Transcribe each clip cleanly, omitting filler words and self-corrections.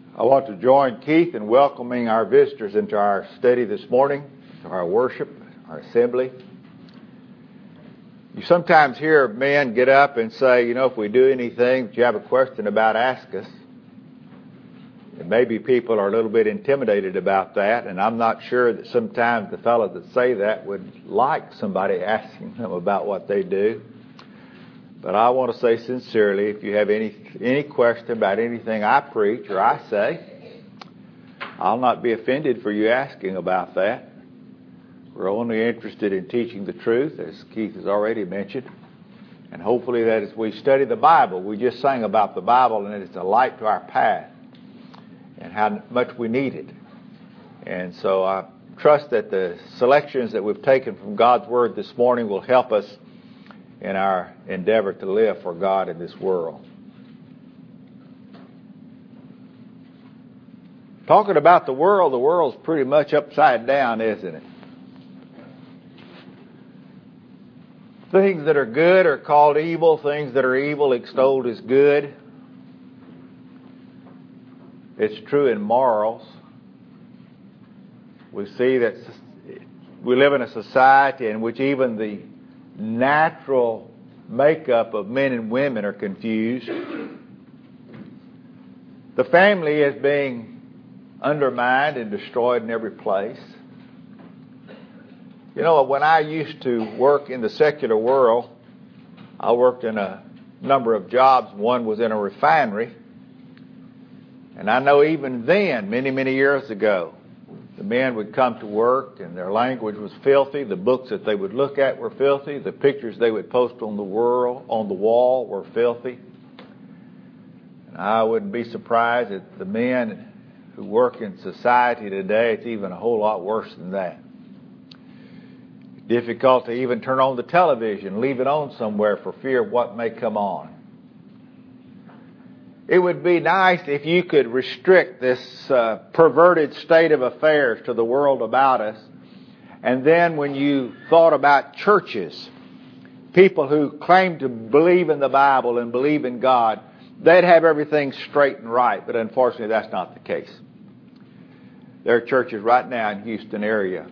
I want to join Keith in welcoming our visitors into our study this morning, to our worship, our assembly. You sometimes hear men get up and say, if we do anything that you have a question about, ask us. And maybe people are a little bit intimidated about that, and I'm not sure that sometimes the fellows that say that would like somebody asking them about what they do. But I want to say sincerely, if you have any question about anything I preach or I say, I'll not be offended for you asking about that. We're only interested in teaching the truth, as Keith has already mentioned. And hopefully that as we study the Bible, we just sang about the Bible and it's a light to our path and how much we need it. And so I trust that the selections that we've taken from God's Word this morning will help us in our endeavor to live for God in this world. Talking about the world's pretty much upside down, isn't it? Things that are good are called evil. Things that are evil extolled as good. It's true in morals. We see that we live in a society in which even the natural makeup of men and women are confused. The family is being undermined and destroyed in every place. When I used to work in the secular world, I worked in a number of jobs. One was in a refinery. And I know even then, many, many years ago, the men would come to work and their language was filthy. The books that they would look at were filthy. The pictures they would post on the wall were filthy. And I wouldn't be surprised that the men who work in society today, it's even a whole lot worse than that. Difficult to even turn on the television, leave it on somewhere for fear of what may come on. It would be nice if you could restrict this perverted state of affairs to the world about us. And then when you thought about churches, people who claim to believe in the Bible and believe in God, they'd have everything straight and right. But unfortunately, that's not the case. There are churches right now in the Houston area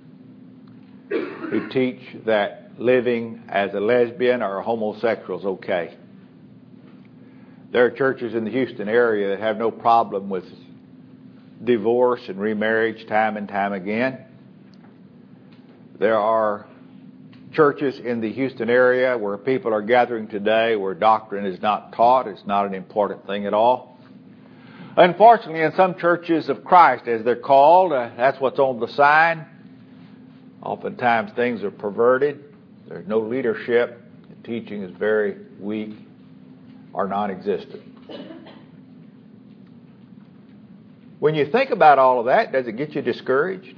who teach that living as a lesbian or a homosexual is okay. There are churches in the Houston area that have no problem with divorce and remarriage time and time again. There are churches in the Houston area where people are gathering today where doctrine is not taught. It's not an important thing at all. Unfortunately, in some churches of Christ, as they're called, that's what's on the sign. Oftentimes things are perverted. There's no leadership. The teaching is very weak or non-existent. When you think about all of that, does it get you discouraged?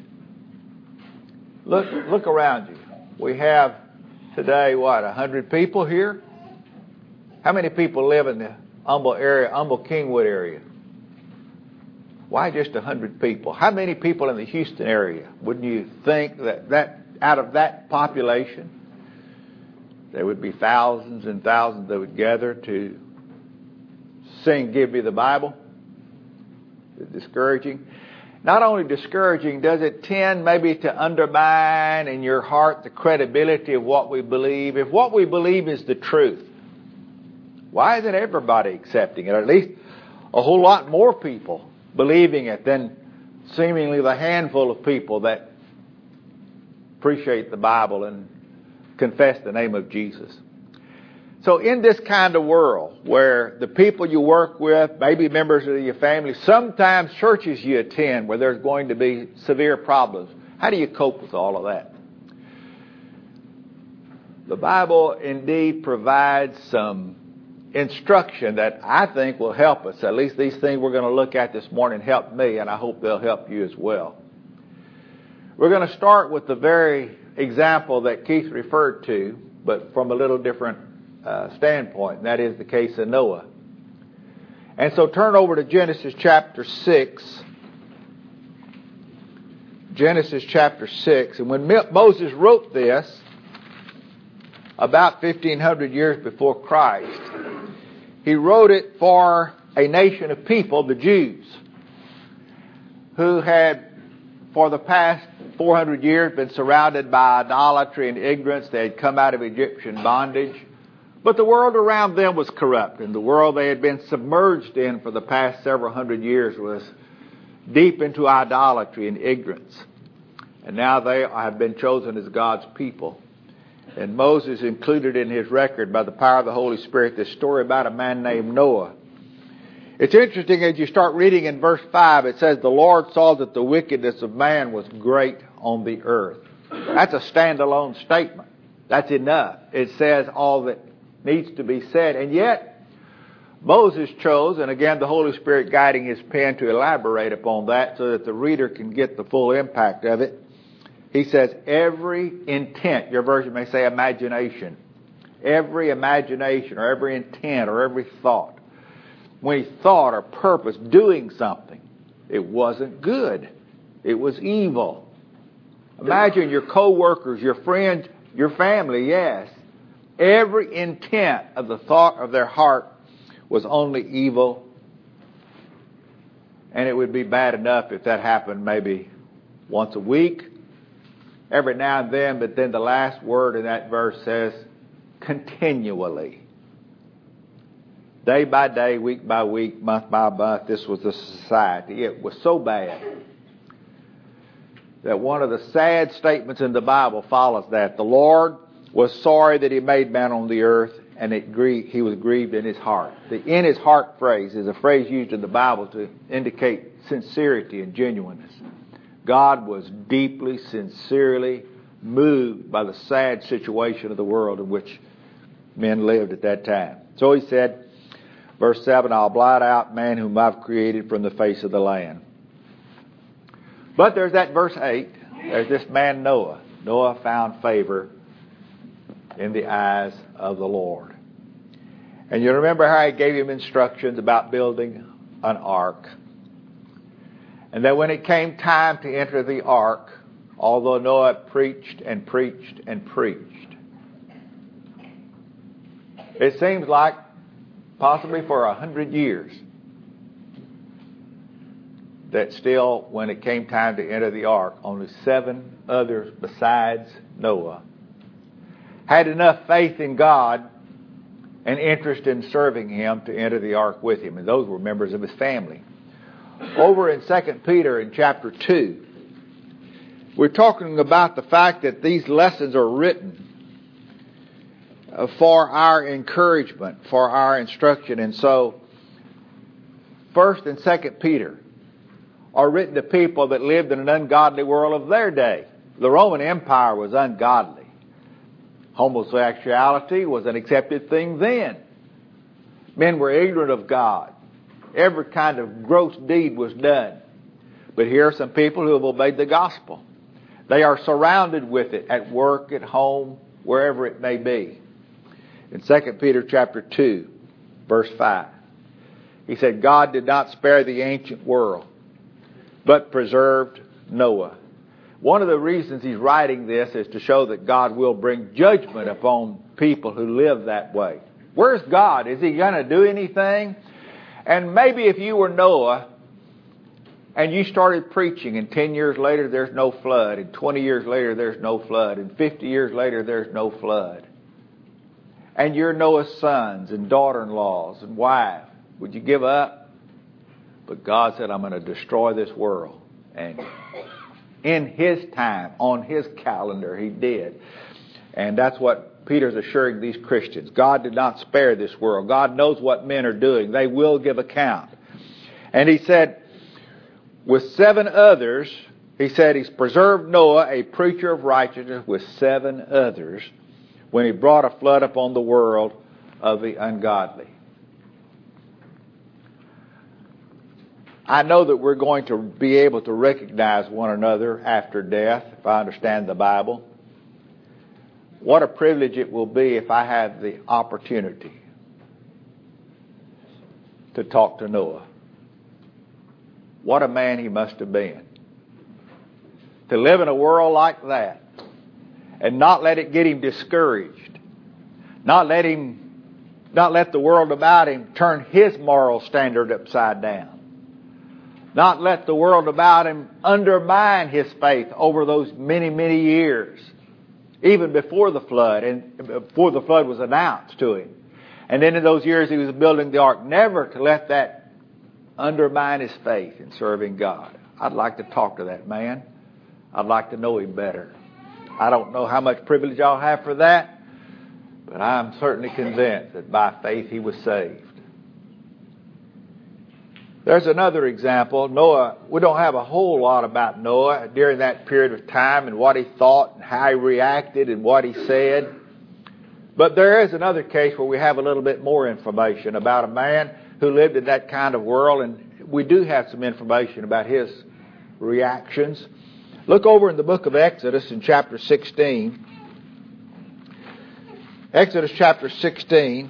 Look around you. We have today, 100 people here? How many people live in the Humble Kingwood area? Why just 100 people? How many people in the Houston area? Wouldn't you think that out of that population, there would be thousands and thousands that would gather to sing Give Me the Bible? It's discouraging. Not only discouraging, does it tend maybe to undermine in your heart the credibility of what we believe? If what we believe is the truth, why isn't everybody accepting it? Or at least a whole lot more people believing it than seemingly the handful of people that appreciate the Bible and confess the name of Jesus. So in this kind of world where the people you work with, maybe members of your family, sometimes churches you attend where there's going to be severe problems, how do you cope with all of that? The Bible indeed provides some instruction that I think will help us. At least these things we're going to look at this morning help me, and I hope they'll help you as well. We're going to start with the very example that Keith referred to, but from a little different standpoint, and that is the case of Noah. And so turn over to Genesis chapter 6. Genesis chapter 6. And when Moses wrote this, about 1,500 years before Christ, he wrote it for a nation of people, the Jews. who had, for the past 400 years, been surrounded by idolatry and ignorance. They had come out of Egyptian bondage. But the world around them was corrupt, and the world they had been submerged in for the past several hundred years was deep into idolatry and ignorance. And now they have been chosen as God's people. And Moses included in his record, by the power of the Holy Spirit, this story about a man named Noah. It's interesting as you start reading in verse 5, it says, the Lord saw that the wickedness of man was great on the earth. That's a standalone statement. That's enough. It says all that needs to be said. And yet, Moses chose, and again the Holy Spirit guiding his pen to elaborate upon that so that the reader can get the full impact of it. He says, every intent, your version may say imagination, every imagination or every intent or every thought, when he thought or purposed doing something, it wasn't good. It was evil. Imagine your co-workers, your friends, your family, yes. Every intent of the thought of their heart was only evil. And it would be bad enough if that happened maybe once a week, every now and then, but then the last word in that verse says continually. Day by day, week by week, month by month, this was the society. It was so bad that one of the sad statements in the Bible follows that. The Lord was sorry that he made man on the earth, and he was grieved in his heart. The in his heart phrase is a phrase used in the Bible to indicate sincerity and genuineness. God was deeply, sincerely moved by the sad situation of the world in which men lived at that time. So he said, verse 7, I'll blot out man whom I've created from the face of the land. But there's that verse 8. There's this man Noah. Noah found favor in the eyes of the Lord. And you remember how he gave him instructions about building an ark. And that when it came time to enter the ark, although Noah preached and preached and preached, it seems like possibly for 100 years, that still, when it came time to enter the ark, only 7 others besides Noah had enough faith in God and interest in serving him to enter the ark with him. And those were members of his family. Over in 2 Peter in chapter 2, we're talking about the fact that these lessons are written for our encouragement, for our instruction. And so, 1st and 2nd Peter are written to people that lived in an ungodly world of their day. The Roman Empire was ungodly. Homosexuality was an accepted thing then. Men were ignorant of God. Every kind of gross deed was done. But here are some people who have obeyed the gospel. They are surrounded with it at work, at home, wherever it may be. In 2 Peter chapter 2, verse 5, he said, God did not spare the ancient world, but preserved Noah. One of the reasons he's writing this is to show that God will bring judgment upon people who live that way. Where's God? Is he going to do anything? And maybe if you were Noah and you started preaching and 10 years later there's no flood, and 20 years later there's no flood, and 50 years later there's no flood, and you're Noah's sons and daughter-in-laws and wife, would you give up? But God said, I'm going to destroy this world. And in his time, on his calendar, he did. And that's what Peter's assuring these Christians. God did not spare this world. God knows what men are doing. They will give account. And he said, with 7 others, he said he's preserved Noah, a preacher of righteousness, with 7 others, when he brought a flood upon the world of the ungodly. I know that we're going to be able to recognize one another after death, if I understand the Bible. What a privilege it will be if I have the opportunity to talk to Noah. What a man he must have been. To live in a world like that and not let it get him discouraged. Not let the world about him turn his moral standard upside down. not let the world about him undermine his faith over those many, many years, even before the flood, and before the flood was announced to him. And then in those years he was building the ark, never to let that undermine his faith in serving God. I'd like to talk to that man. I'd like to know him better. I don't know how much privilege I'll have for that, but I'm certainly convinced that by faith he was saved. There's another example. Noah, we don't have a whole lot about Noah during that period of time and what he thought and how he reacted and what he said. But there is another case where we have a little bit more information about a man who lived in that kind of world, and we do have some information about his reactions. Look over in the book of Exodus in chapter 16. Exodus chapter 16.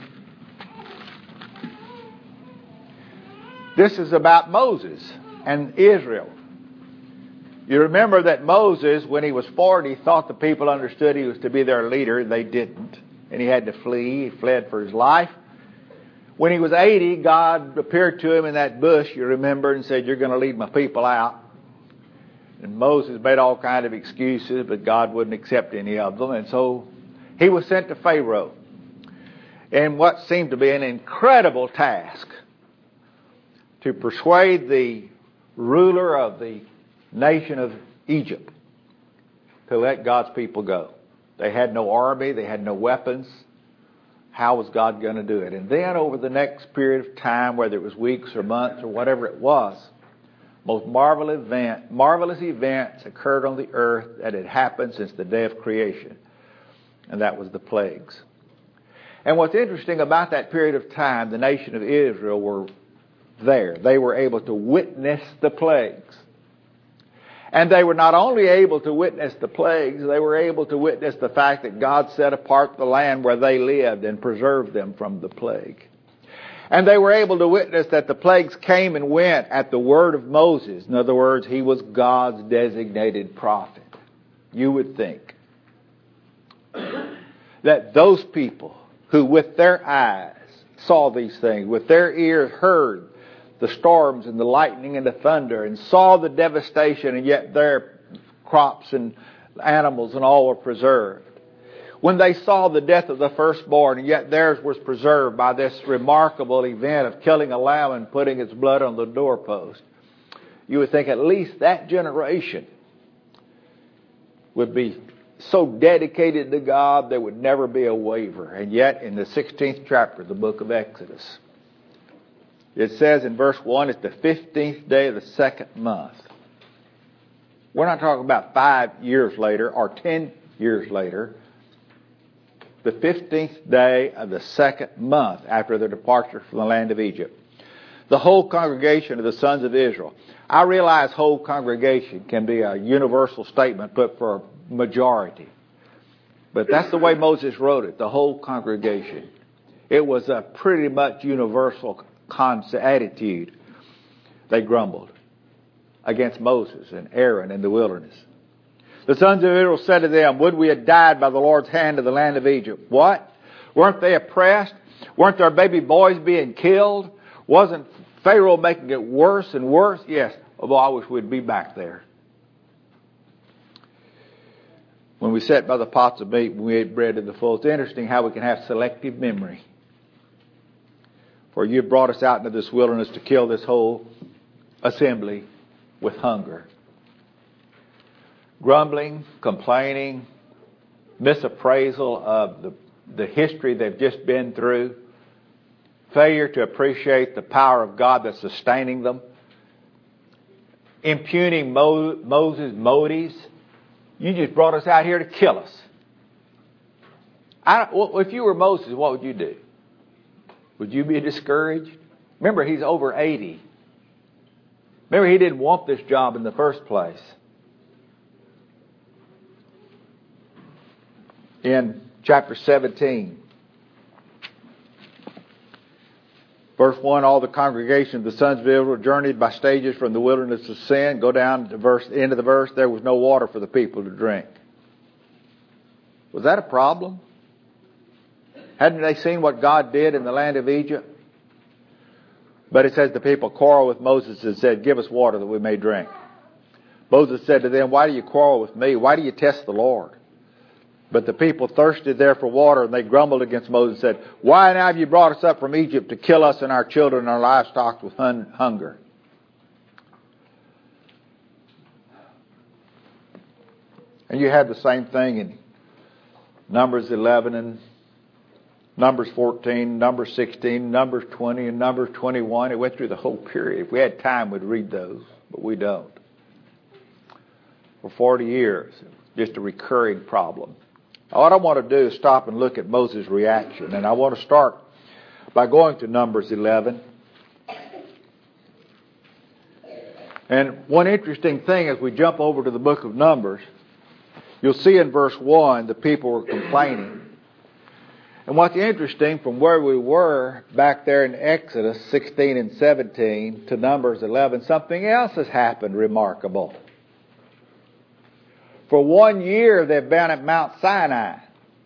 This is about Moses and Israel. You remember that Moses, when he was 40, thought the people understood he was to be their leader. They didn't. And he had to flee. He fled for his life. When he was 80, God appeared to him in that bush, you remember, and said, "You're going to lead my people out." And Moses made all kinds of excuses, but God wouldn't accept any of them. And so he was sent to Pharaoh in what seemed to be an incredible task, to persuade the ruler of the nation of Egypt to let God's people go. They had no army. They had no weapons. How was God going to do it? And then over the next period of time, whether it was weeks or months or whatever it was, most marvelous events occurred on the earth that had happened since the day of creation. And that was the plagues. And what's interesting about that period of time, the nation of Israel were there. They were able to witness the plagues. And they were not only able to witness the plagues, they were able to witness the fact that God set apart the land where they lived and preserved them from the plague. And they were able to witness that the plagues came and went at the word of Moses. In other words, he was God's designated prophet. You would think that those people who with their eyes saw these things, with their ears heard the storms and the lightning and the thunder, and saw the devastation, and yet their crops and animals and all were preserved. When they saw the death of the firstborn, and yet theirs was preserved by this remarkable event of killing a lamb and putting its blood on the doorpost, you would think at least that generation would be so dedicated to God there would never be a waver. And yet in the 16th chapter of the book of Exodus, it says in verse 1, it's the 15th day of the second month. We're not talking about 5 years later or 10 years later. The 15th day of the second month after their departure from the land of Egypt. The whole congregation of the sons of Israel. I realize whole congregation can be a universal statement put for a majority. But that's the way Moses wrote it, the whole congregation. It was a pretty much universal attitude. They grumbled against Moses and Aaron in the wilderness. The sons of Israel said to them, "Would we had died by the Lord's hand in the land of Egypt." What? Weren't they oppressed? Weren't their baby boys being killed? Wasn't Pharaoh making it worse and worse? Yes. Although I wish we'd be back there. When we sat by the pots of meat, when we ate bread to the full, it's interesting how we can have selective memory. For you brought us out into this wilderness to kill this whole assembly with hunger. Grumbling, complaining, misappraisal of the history they've just been through, failure to appreciate the power of God that's sustaining them, impugning Moses' motives. You just brought us out here to kill us. If you were Moses, what would you do? Would you be discouraged? Remember, he's over 80. Remember, he didn't want this job in the first place. In chapter 17, verse 1, all the congregation of the sons of Israel journeyed by stages from the wilderness of Sin. Go down to the end of the verse. There was no water for the people to drink. Was that a problem? Hadn't they seen what God did in the land of Egypt? But it says the people quarreled with Moses and said, give us water that we may drink. Moses said to them, why do you quarrel with me? Why do you test the Lord? But the people thirsted there for water, and they grumbled against Moses and said, why now have you brought us up from Egypt to kill us and our children and our livestock with hunger? And you have the same thing in Numbers 11 and Numbers 14, Numbers 16, Numbers 20, and Numbers 21. It went through the whole period. If we had time, we'd read those, but we don't. For 40 years, just a recurring problem. What I want to do is stop and look at Moses' reaction. And I want to start by going to Numbers 11. And one interesting thing as we jump over to the book of Numbers, you'll see in verse 1 the people were complaining. And what's interesting, from where we were back there in Exodus 16 and 17 to Numbers 11, something else has happened remarkable. For 1 year they've been at Mount Sinai.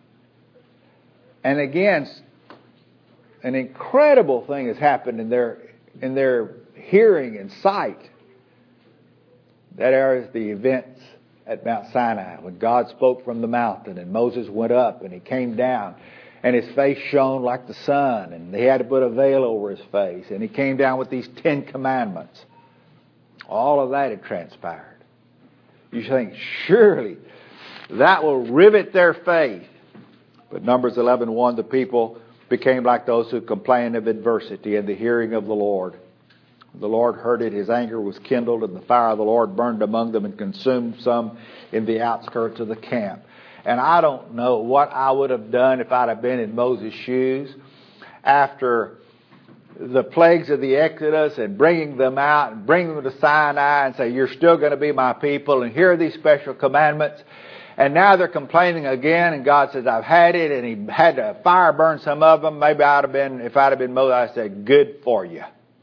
And again, an incredible thing has happened in their hearing and sight. That is the events at Mount Sinai, when God spoke from the mountain and Moses went up and he came down and his face shone like the sun and he had to put a veil over his face and he came down with these 10 commandments. All of that had transpired. You think, surely that will rivet their faith. But Numbers 11:1, the people became like those who complain of adversity in the hearing of the Lord. The Lord heard it, his anger was kindled, and the fire of the Lord burned among them and consumed some in the outskirts of the camp. And I don't know what I would have done if I'd have been in Moses' shoes after the plagues of the Exodus and bringing them out and bringing them to Sinai and say, you're still going to be my people and here are these special commandments. And now they're complaining again, and God says, I've had it, and he had to fire burn some of them. Maybe if I'd have been Moses, I'd say, good for you.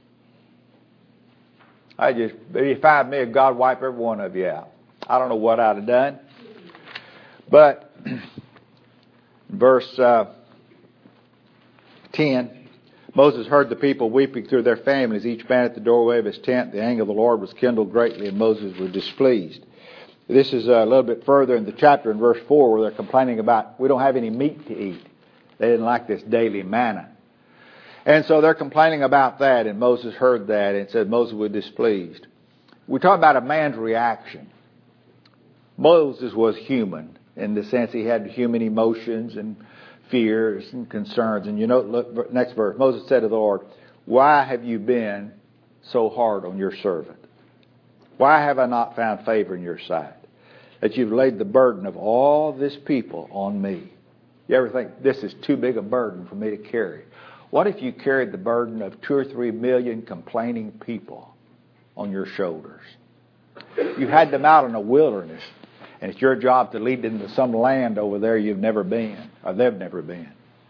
If you find me, God wipe every one of you out. I don't know what I'd have done. But verse 10, Moses heard the people weeping through their families, each man at the doorway of his tent. The anger of the Lord was kindled greatly, and Moses was displeased. This is a little bit further in the chapter in verse 4 where they're complaining about, we don't have any meat to eat. They didn't like this daily manna. And so they're complaining about that, and Moses heard that and said Moses was displeased. We talk about a man's reaction. Moses was human in the sense he had human emotions and fears and concerns. And look, next verse. Moses said to the Lord, why have you been so hard on your servant? Why have I not found favor in your sight? That you've laid the burden of all this people on me. You ever think, this is too big a burden for me to carry? What if you carried the burden of 2 or 3 million complaining people on your shoulders? You had them out in the wilderness, and it's your job to lead them to some land over there you've never been, or they've never been.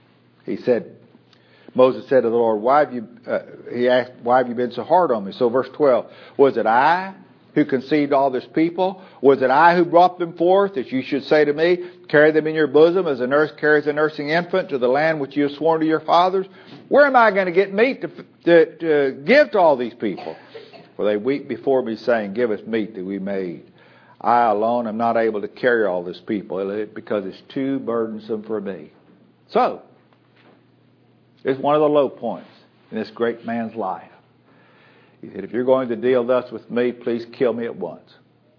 Moses said to the Lord, why have you been so hard on me? So verse 12, was it I who conceived all this people? Was it I who brought them forth, that you should say to me, carry them in your bosom as a nurse carries a nursing infant to the land which you have sworn to your fathers? Where am I going to get meat to give to all these people? For they weep before me, saying, give us meat that we may eat. I alone am not able to carry all this people because it's too burdensome for me. So, it's one of the low points in this great man's life. He said, if you're going to deal thus with me, please kill me at once.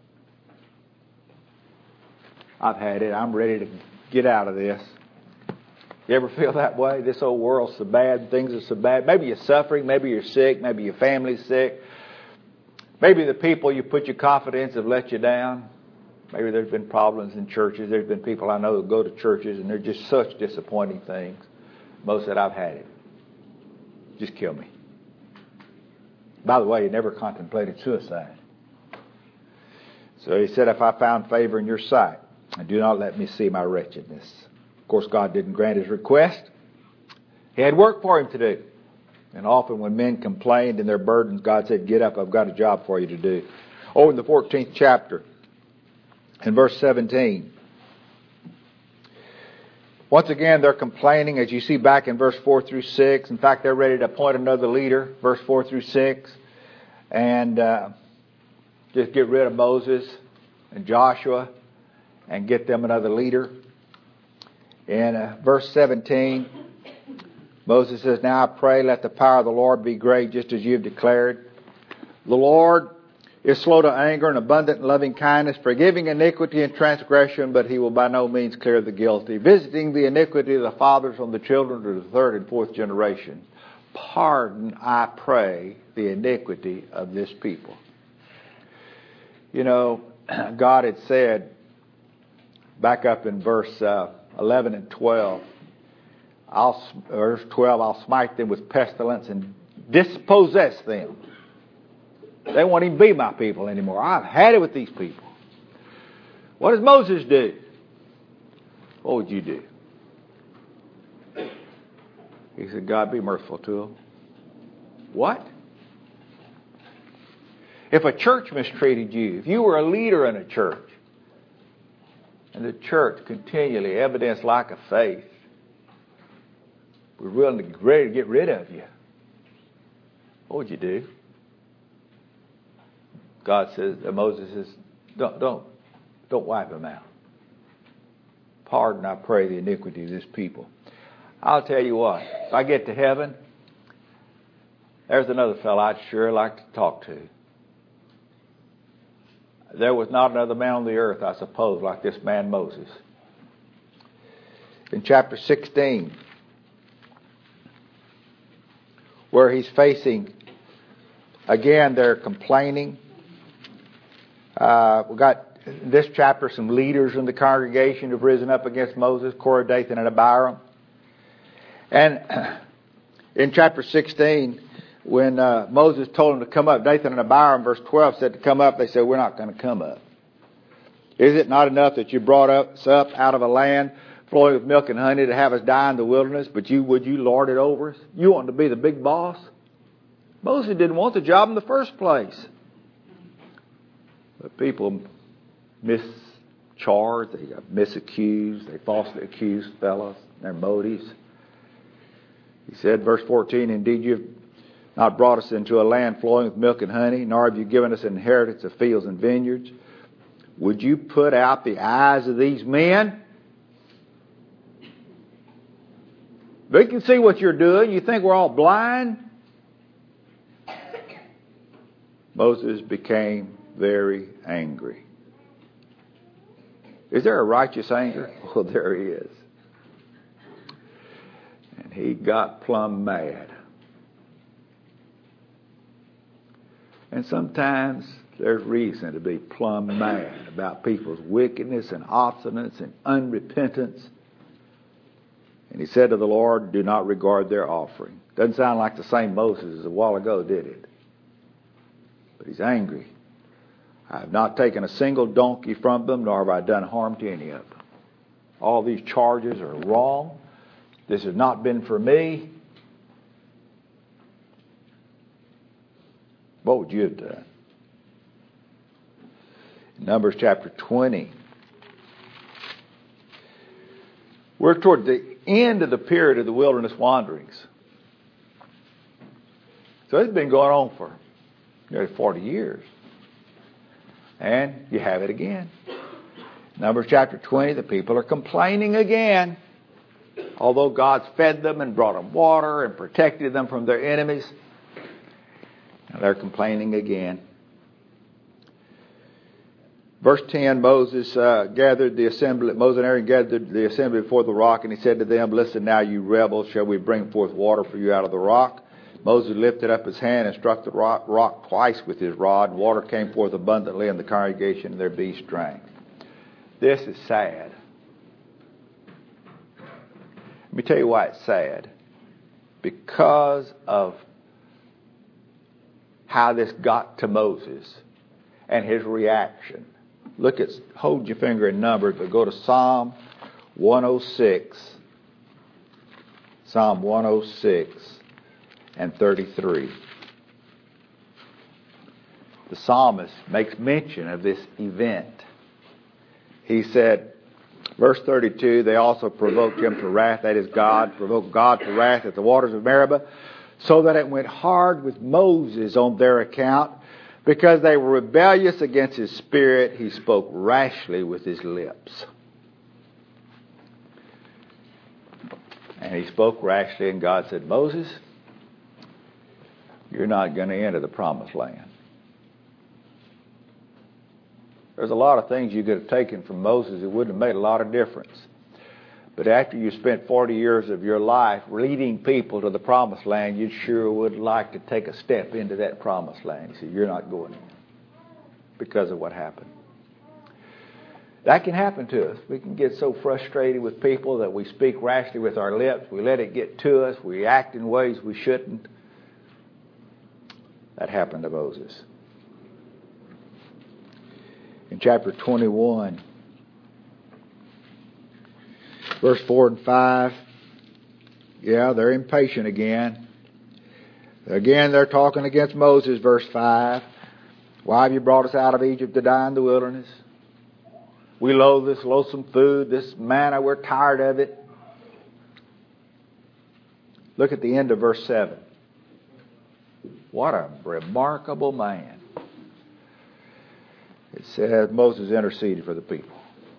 I've had it. I'm ready to get out of this. You ever feel that way? This old world's so bad. Things are so bad. Maybe you're suffering. Maybe you're sick. Maybe your family's sick. Maybe the people you put your confidence have let you down. Maybe there's been problems in churches. There's been people I know who go to churches and they're just such disappointing things. Most said, I've had it. Just kill me. By the way, he never contemplated suicide. So he said, if I found favor in your sight, and do not let me see my wretchedness. Of course, God didn't grant his request. He had work for him to do. And often when men complained in their burdens, God said, get up, I've got a job for you to do. In the 14th chapter, in verse 17, Once again, they're complaining, as you see back in verse 4 through 6. In fact, they're ready to appoint another leader, verse 4 through 6, and just get rid of Moses and Joshua and get them another leader. In verse 17, Moses says, "Now I pray, let the power of the Lord be great, just as you have declared. The Lord is slow to anger and abundant in loving kindness, forgiving iniquity and transgression, but he will by no means clear the guilty, visiting the iniquity of the fathers on the children to the third and fourth generation. Pardon, I pray, the iniquity of this people." You know, God had said, back up in verse 11 and 12, verse 12, "I'll smite them with pestilence and dispossess them." They won't even be my people anymore. I've had it with these people. What does Moses do? What would you do? He said, "God, be merciful to them." What? If a church mistreated you, if you were a leader in a church, and the church continually evidenced lack of faith, we're willing to ready to get rid of you, what would you do? God says, Moses says, don't wipe them out. Pardon, I pray, the iniquity of this people. I'll tell you what, if I get to heaven, there's another fellow I'd sure like to talk to. There was not another man on the earth, I suppose, like this man Moses. In chapter 16, where he's facing, again, they're complaining. We've got in this chapter some leaders in the congregation who've risen up against Moses, Korah, Dathan, and Abiram. And in chapter 16, when Moses told them to come up, Dathan and Abiram, verse 12, said to come up. They said, "We're not going to come up. Is it not enough that you brought us up out of a land flowing with milk and honey to have us die in the wilderness? But would you lord it over us? You want to be the big boss?" Moses didn't want the job in the first place. But people mischarged, they got misaccused, they falsely accused fellows, their motives. He said, verse 14, "Indeed you have not brought us into a land flowing with milk and honey, nor have you given us an inheritance of fields and vineyards. Would you put out the eyes of these men? They can see what you're doing. You think we're all blind?" Moses became very angry. Is there a righteous anger? Well, there he is. And he got plumb mad. And sometimes there's reason to be plumb mad about people's wickedness and obstinance and unrepentance. And he said to the Lord, "Do not regard their offering." Doesn't sound like the same Moses as a while ago, did it? But he's angry. "I have not taken a single donkey from them, nor have I done harm to any of them. All these charges are wrong. This has not been for me." What would you have done? In Numbers chapter 20, we're toward the end of the period of the wilderness wanderings. So it's been going on for nearly 40 years. And you have it again. Numbers chapter 20, the people are complaining again. Although God's fed them and brought them water and protected them from their enemies, they're complaining again. Verse 10, Moses and Aaron gathered the assembly before the rock, and he said to them, "Listen now, you rebels, shall we bring forth water for you out of the rock?" Moses lifted up his hand and struck the rock twice with his rod, and water came forth abundantly, and the congregation and their beasts drank. This is sad. Let me tell you why it's sad. Because of how this got to Moses and his reaction. Hold your finger in Numbers, but go to Psalm 106. Psalm 106 and 33. The psalmist makes mention of this event. He said, Verse 32, they also provoked him to wrath, that is God, provoked God to wrath at the waters of Meribah, so that it went hard with Moses on their account, because they were rebellious against his spirit. He spoke rashly with his lips. And he spoke rashly, and God said, Moses, you're not going to enter the promised land. There's a lot of things you could have taken from Moses. It wouldn't have made a lot of difference. But after you spent 40 years of your life leading people to the promised land, you sure would like to take a step into that promised land. You see, you're not going in because of what happened. That can happen to us. We can get so frustrated with people that we speak rashly with our lips. We let it get to us. We act in ways we shouldn't. That happened to Moses. In chapter 21, verse 4 and 5, they're impatient again. Again, they're talking against Moses, verse 5. Why have you brought us out of Egypt to die in the wilderness? We loathe this loathsome food, this manna, we're tired of it. Look at the end of verse 7. What a remarkable man. It says Moses interceded for the people.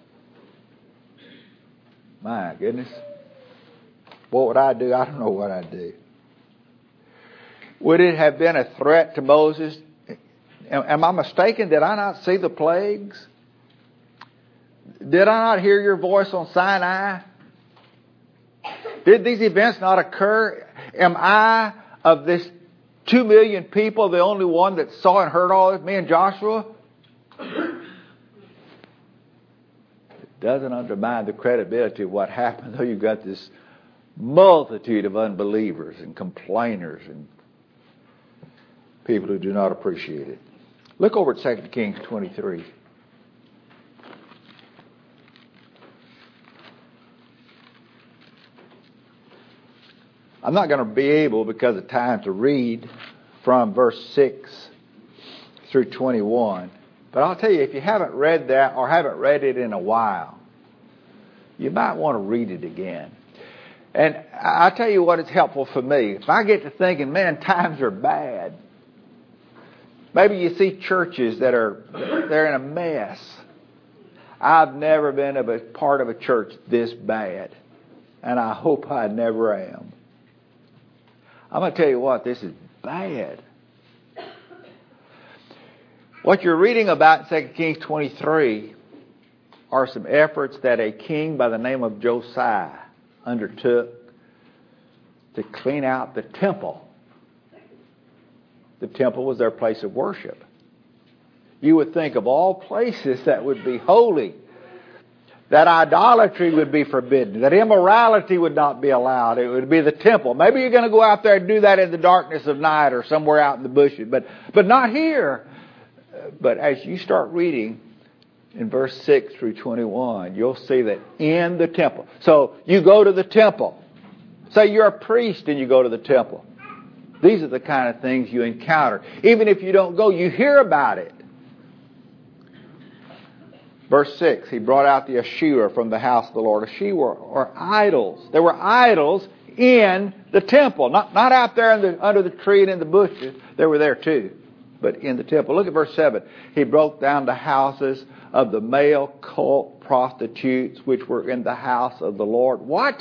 My goodness. What would I do? I don't know what I'd do. Would it have been a threat to Moses? Am I mistaken? Did I not see the plagues? Did I not hear your voice on Sinai? Did these events not occur? Am I, of this 2 million people, the only one that saw and heard all this? Me and Joshua? It doesn't undermine the credibility of what happened, though you've got this multitude of unbelievers and complainers and people who do not appreciate it. Look over at 2 Kings 23. I'm not going to be able, because of time, to read from verse 6 through 21. But I'll tell you, if you haven't read that or haven't read it in a while, you might want to read it again. And I'll tell you what is helpful for me. If I get to thinking, man, times are bad. Maybe you see churches they're in a mess. I've never been a part of a church this bad. And I hope I never am. I'm going to tell you what, this is bad. What you're reading about in 2 Kings 23 are some efforts that a king by the name of Josiah undertook to clean out the temple. The temple was their place of worship. You would think of all places that would be holy, that idolatry would be forbidden, that immorality would not be allowed. It would be the temple. Maybe you're going to go out there and do that in the darkness of night or somewhere out in the bushes, but not here. But as you start reading in verse 6 through 21, you'll see that in the temple. So you go to the temple. Say you're a priest and you go to the temple. These are the kind of things you encounter. Even if you don't go, you hear about it. Verse 6, he brought out the Asherah from the house of the Lord. Asherah are idols. There were idols in the temple. Not out there under the tree and in the bushes. They were there too. But in the temple. Look at verse 7. He broke down the houses of the male cult prostitutes which were in the house of the Lord. What?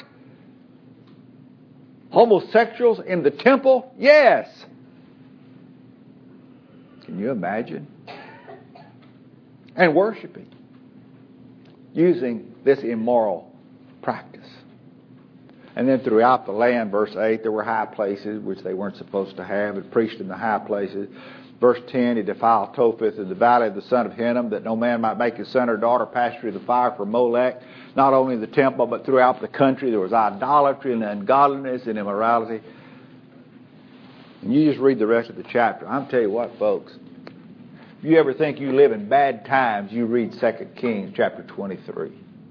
Homosexuals in the temple? Yes. Can you imagine? And worshiping. Using this immoral practice. And then throughout the land, verse 8, there were high places which they weren't supposed to have, and preached in the high places. Verse 10, he defiled Topheth in the valley of the son of Hinnom, that no man might make his son or daughter pass through the fire for Molech. Not only in the temple, but throughout the country there was idolatry and ungodliness and immorality. And you just read the rest of the chapter. I'm telling you what, folks. If you ever think you live in bad times, you read 2 Kings chapter 23.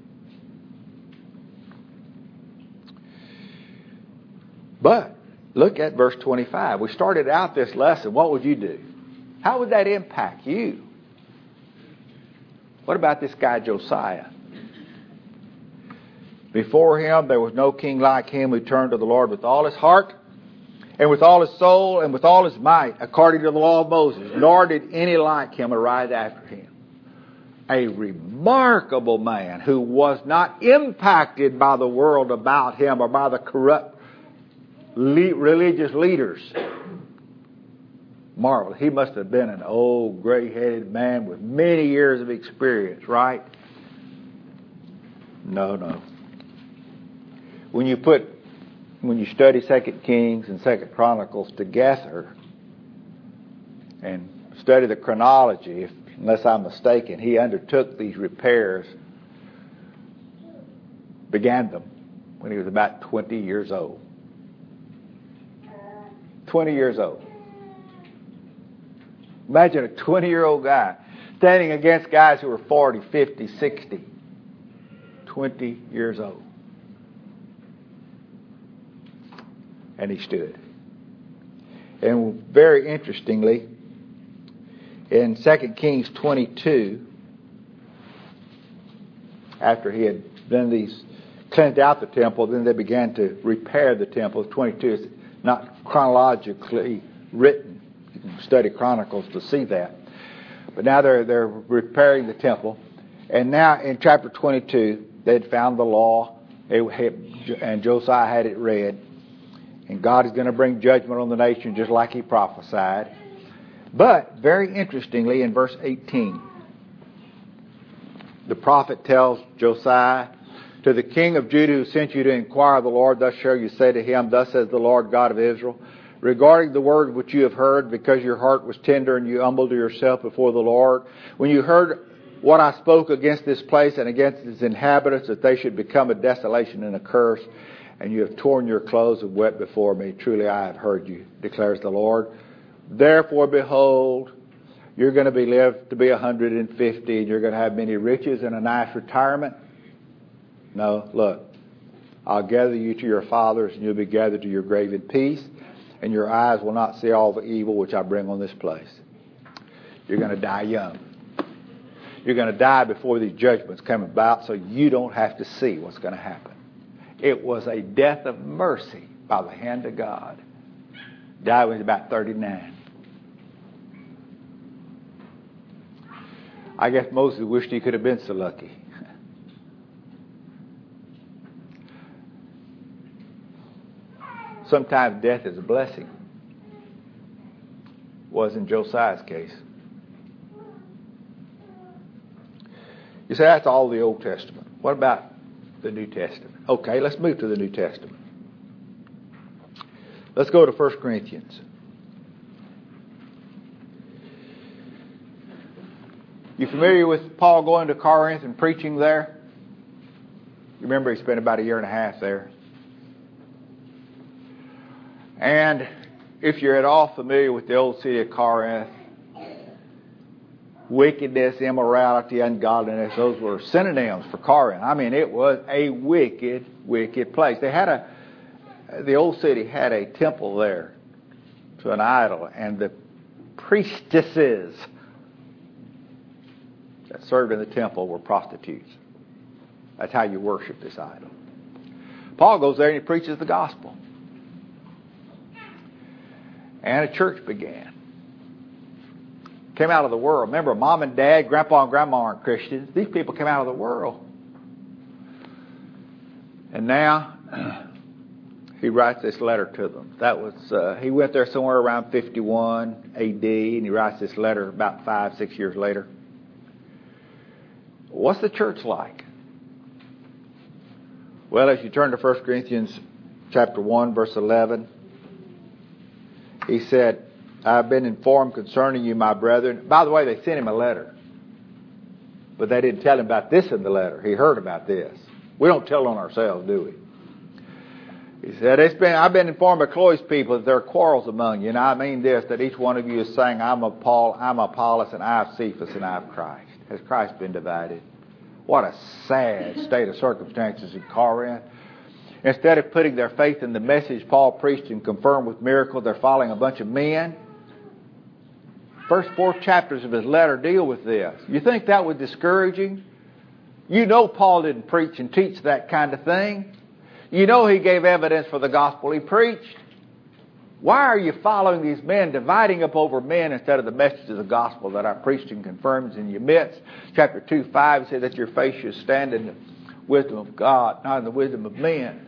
But look at verse 25. We started out this lesson. What would you do? How would that impact you? What about this guy Josiah? Before him there was no king like him who turned to the Lord with all his heart and with all his soul and with all his might, according to the law of Moses. Nor did any like him arise after him. A remarkable man who was not impacted by the world about him or by the corrupt religious leaders. Marvelous. He must have been an old, gray-headed man with many years of experience, right? No. When you study 2 Kings and 2 Chronicles together and study the chronology, unless I'm mistaken, he undertook these repairs, began them when he was about 20 years old. 20 years old. Imagine a 20-year-old guy standing against guys who were 40, 50, 60. 20 years old. And he stood. And very interestingly, in 2 Kings 22, after he had done these, cleansed out the temple, then they began to repair the temple. 22 is not chronologically written. You can study Chronicles to see that. But now they're repairing the temple. And now in chapter 22, they'd found the law, and Josiah had it read. And God is going to bring judgment on the nation just like he prophesied. But, very interestingly, in verse 18, the prophet tells Josiah, to the king of Judah who sent you to inquire of the Lord, thus shall you say to him, thus says the Lord God of Israel, regarding the word which you have heard, because your heart was tender and you humbled yourself before the Lord, when you heard what I spoke against this place and against its inhabitants, that they should become a desolation and a curse, and you have torn your clothes and wept before me. Truly I have heard you, declares the Lord. Therefore, behold, you're going to be lived to be 150, and you're going to have many riches and a nice retirement. No, look, I'll gather you to your fathers, and you'll be gathered to your grave in peace, and your eyes will not see all the evil which I bring on this place. You're going to die young. You're going to die before these judgments come about, so you don't have to see what's going to happen. It was a death of mercy by the hand of God. Died when he was about 39. I guess Moses wished he could have been so lucky. Sometimes death is a blessing. Was in Josiah's case. You say that's all the Old Testament. What about the New Testament? Okay, let's move to the New Testament. Let's go to 1 Corinthians. You familiar with Paul going to Corinth and preaching there? You remember he spent about 1.5 years there. And if you're at all familiar with the old city of Corinth, wickedness, immorality, ungodliness, those were synonyms for Corinth. I mean, it was a wicked, wicked place. The old city had a temple there to an idol, and the priestesses that served in the temple were prostitutes. That's how you worship this idol. Paul goes there and he preaches the gospel. And a church began. Came out of the world. Remember, mom and dad, grandpa and grandma aren't Christians. These people came out of the world. And now he writes this letter to them. That was he went there somewhere around 51 AD, and he writes this letter about 5-6 years later. What's the church like? Well, as you turn to 1 Corinthians chapter 1, verse 11, he said, I've been informed concerning you, my brethren. By the way, they sent him a letter. But they didn't tell him about this in the letter. He heard about this. We don't tell on ourselves, do we? He said, I've been informed by Chloe's people that there are quarrels among you. And I mean this, that each one of you is saying, I'm of Paul, I'm of Apollos, and I have Cephas, and I have Christ. Has Christ been divided? What a sad state of circumstances in Corinth. Instead of putting their faith in the message Paul preached and confirmed with miracles, they're following a bunch of men. First 4 chapters of his letter deal with this. You think that was discouraging? You know Paul didn't preach and teach that kind of thing. You know he gave evidence for the gospel he preached. Why are you following these men, dividing up over men instead of the message of the gospel that I preached and confirms in your midst? Chapter 2:5 says that your faith should stand in the wisdom of God, not in the wisdom of men.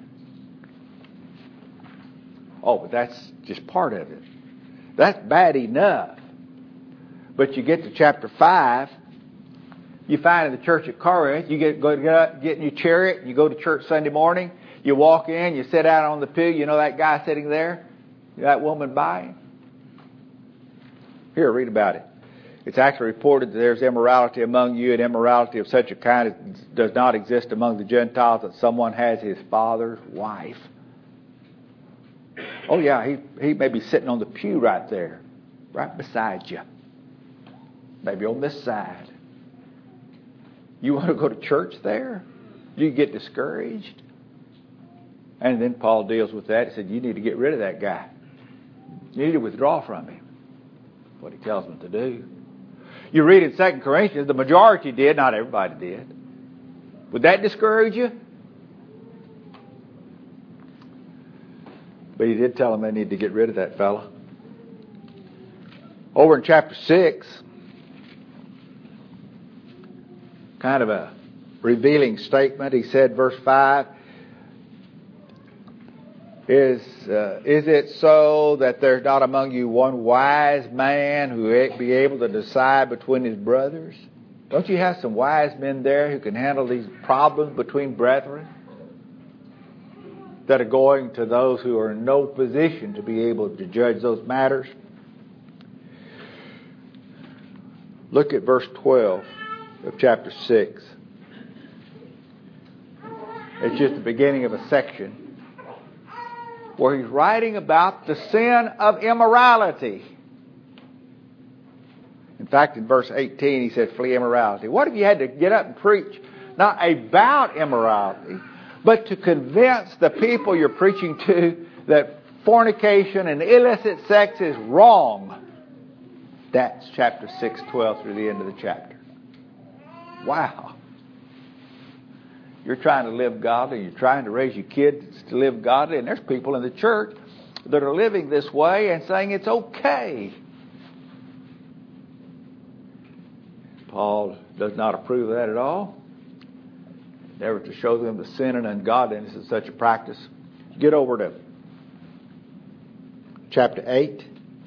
Oh, but that's just part of it. That's bad enough. But you get to chapter 5, you find in the church at Corinth, you get in your chariot, you go to church Sunday morning, you walk in, you sit out on the pew, you know that guy sitting there, that woman by him. Here, read about it. It's actually reported that there's immorality among you, and immorality of such a kind as does not exist among the Gentiles, that someone has his father's wife. Oh yeah, he may be sitting on the pew right there, right beside you. Maybe on this side. You want to go to church there? You get discouraged. And then Paul deals with that. He said, you need to get rid of that guy. You need to withdraw from him. That's what he tells them to do. You read in 2 Corinthians, the majority did, not everybody did. Would that discourage you? But he did tell them they need to get rid of that fellow. Over in chapter 6, kind of a revealing statement. He said, verse 5, Is it so that there's not among you one wise man who be able to decide between his brothers? Don't you have some wise men there who can handle these problems between brethren that are going to those who are in no position to be able to judge those matters? Look at verse 12 of chapter 6. It's just the beginning of a section where he's writing about the sin of immorality. In fact, in verse 18, he said, flee immorality. What if you had to get up and preach not about immorality, but to convince the people you're preaching to that fornication and illicit sex is wrong? That's chapter 6, 12 through the end of the chapter. Wow. You're trying to live godly. You're trying to raise your kids to live godly. And there's people in the church that are living this way and saying it's okay. Paul does not approve of that at all. Never to show them the sin and ungodliness of such a practice. Get over to chapter 8.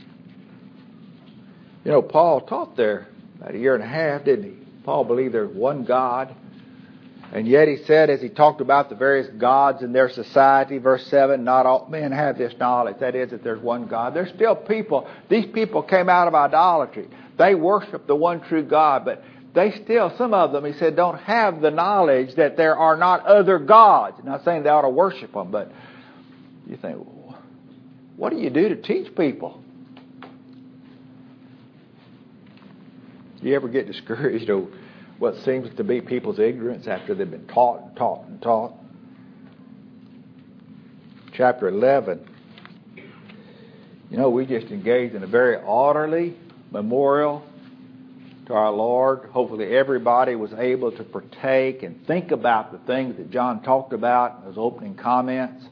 You know, Paul taught there about a year and a half, didn't he? Paul believed there's one God. And yet he said, as he talked about the various gods in their society, verse 7, not all men have this knowledge. That is, that there's one God. There's still people. These people came out of idolatry. They worship the one true God. But they still, some of them, he said, don't have the knowledge that there are not other gods. I'm not saying they ought to worship them, but you think, what do you do to teach people? You ever get discouraged over what seems to be people's ignorance after they've been taught and taught and taught? Chapter 11. You know, we just engaged in a very orderly memorial to our Lord. Hopefully everybody was able to partake and think about the things that John talked about in his opening comments.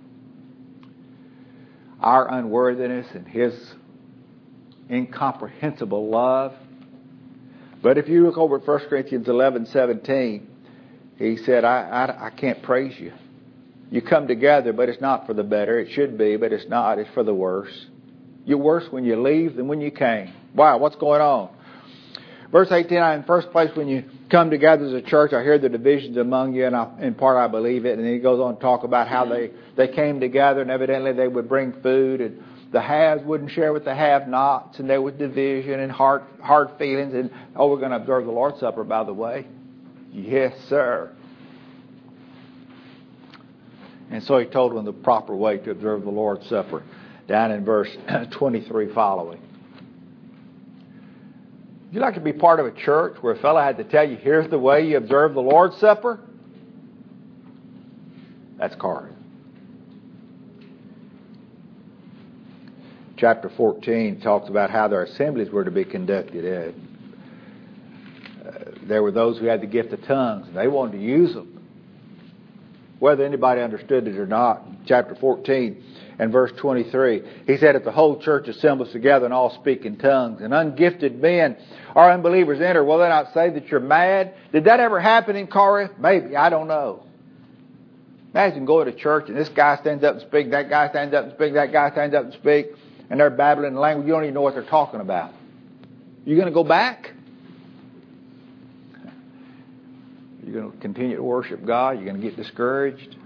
Our unworthiness and his incomprehensible love. But if you look over at 1 Corinthians 11:17, he said, I can't praise you. You come together, but it's not for the better. It should be, but it's not. It's for the worse. You're worse when you leave than when you came. Wow, what's going on? Verse 18, in the first place, when you come together as a church, I hear the divisions among you, and in part I believe it. And then he goes on to talk about how they came together, and evidently they would bring food, and the haves wouldn't share with the have-nots, and there was division and hard feelings. And, we're going to observe the Lord's Supper, by the way. Yes, sir. And so he told them the proper way to observe the Lord's Supper, down in verse 23 following. Would you like to be part of a church where a fellow had to tell you, here's the way you observe the Lord's Supper? That's Corinth. Chapter 14 talks about how their assemblies were to be conducted. there were those who had the gift of tongues, and they wanted to use them. Whether anybody understood it or not, chapter 14 and verse 23, he said, if the whole church assembles together and all speak in tongues, and ungifted men or unbelievers enter, will they not say that you're mad? Did that ever happen in Corinth? Maybe, I don't know. Imagine going to church and this guy stands up and speaks, that guy stands up and speaks, that guy stands up and speaks, and they're babbling in language. You don't even know what they're talking about. You going to go back? You're going to continue to worship God? You're going to get discouraged?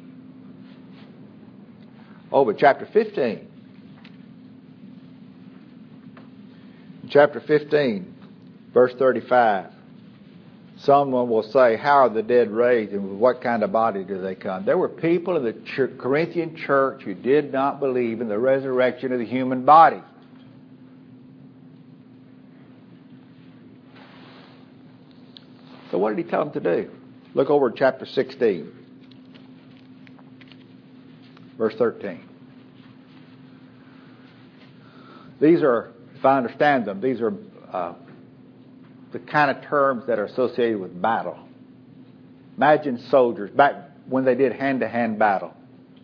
Oh, but chapter 15. Chapter 15, verse 35. Someone will say, how are the dead raised and with what kind of body do they come? There were people in the Corinthian church who did not believe in the resurrection of the human body. So what did he tell them to do? Look over at chapter 16, verse 13. These are, if I understand them, these are the kind of terms that are associated with battle. Imagine soldiers back when they did hand-to-hand battle.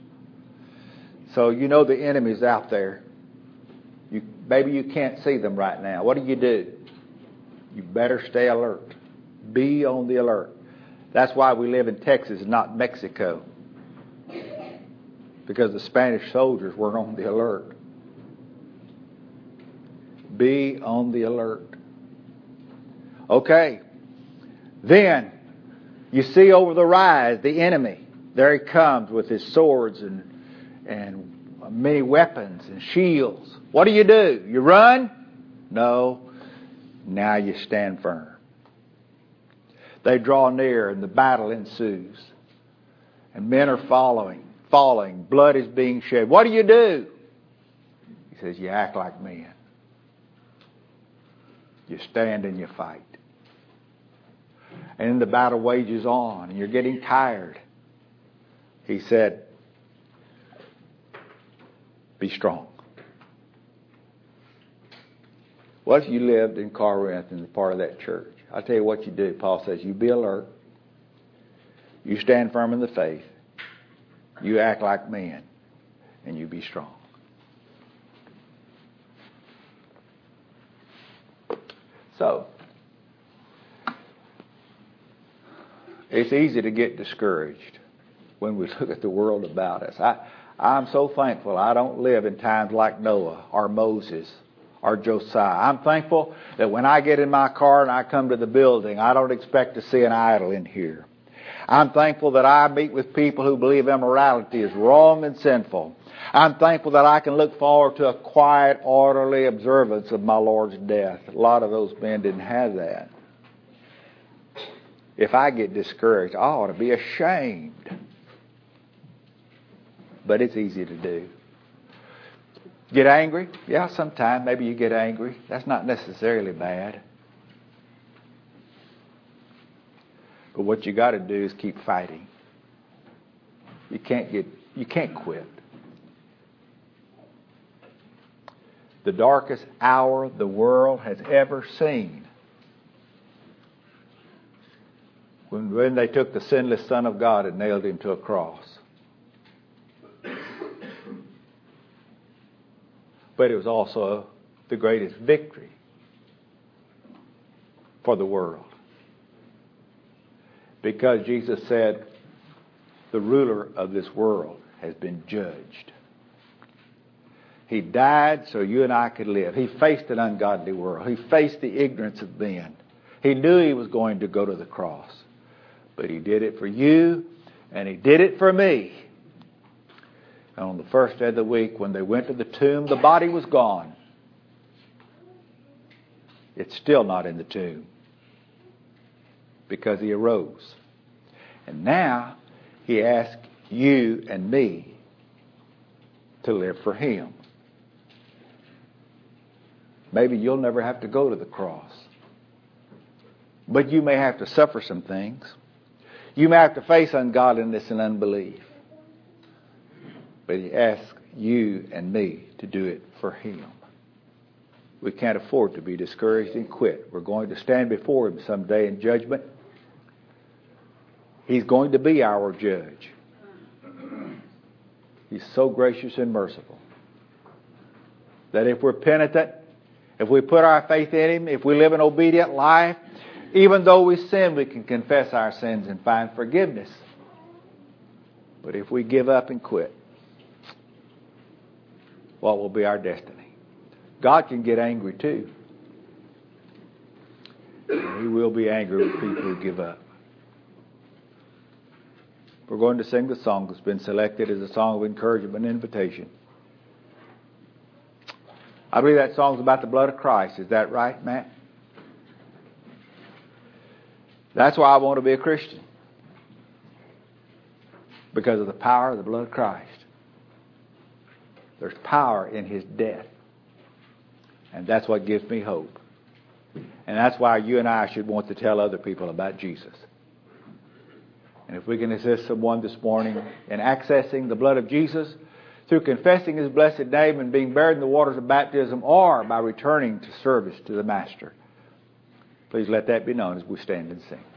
So you know the enemy's out there. Maybe you can't see them right now. What do? You better stay alert. Be on the alert. That's why we live in Texas and not Mexico. Because the Spanish soldiers were on the alert. Be on the alert. Okay. Then you see over the rise the enemy. There he comes with his swords and many weapons and shields. What do? You run? No. Now you stand firm. They draw near and the battle ensues. And men are falling. Blood is being shed. What do? He says, you act like men. You stand and you fight. And the battle wages on and you're getting tired. He said, be strong. What if you lived in Corinth and part of that church? I'll tell you what you do. Paul says, you be alert. You stand firm in the faith. You act like men. And you be strong. So, it's easy to get discouraged when we look at the world about us. I'm so thankful I don't live in times like Noah or Moses or Josiah. I'm thankful that when I get in my car and I come to the building, I don't expect to see an idol in here. I'm thankful that I meet with people who believe immorality is wrong and sinful. I'm thankful that I can look forward to a quiet, orderly observance of my Lord's death. A lot of those men didn't have that. If I get discouraged, I ought to be ashamed. But it's easy to do. Get angry? Yeah, sometimes maybe you get angry. That's not necessarily bad. But what you got to do is keep fighting. You can't quit. The darkest hour the world has ever seen. When they took the sinless Son of God and nailed him to a cross. But it was also the greatest victory for the world. Because Jesus said, the ruler of this world has been judged. He died so you and I could live. He faced an ungodly world. He faced the ignorance of men. He knew he was going to go to the cross. But he did it for you, and he did it for me. And on the first day of the week, when they went to the tomb, the body was gone. It's still not in the tomb. Because he arose. And now, he asks you and me to live for him. Maybe you'll never have to go to the cross. But you may have to suffer some things. You may have to face ungodliness and unbelief. But he asks you and me to do it for him. We can't afford to be discouraged and quit. We're going to stand before Him someday in judgment. He's going to be our judge. He's so gracious and merciful that if we're penitent, if we put our faith in Him, if we live an obedient life, even though we sin, we can confess our sins and find forgiveness. But if we give up and quit, what will be our destiny? God can get angry too. And He will be angry with people who give up. We're going to sing the song that's been selected as a song of encouragement and invitation. I believe that song's about the blood of Christ. Is that right, Matt? That's why I want to be a Christian. Because of the power of the blood of Christ. There's power in His death. And that's what gives me hope. And that's why you and I should want to tell other people about Jesus. And if we can assist someone this morning in accessing the blood of Jesus through confessing His blessed name and being buried in the waters of baptism, or by returning to service to the Master, please let that be known as we stand and sing.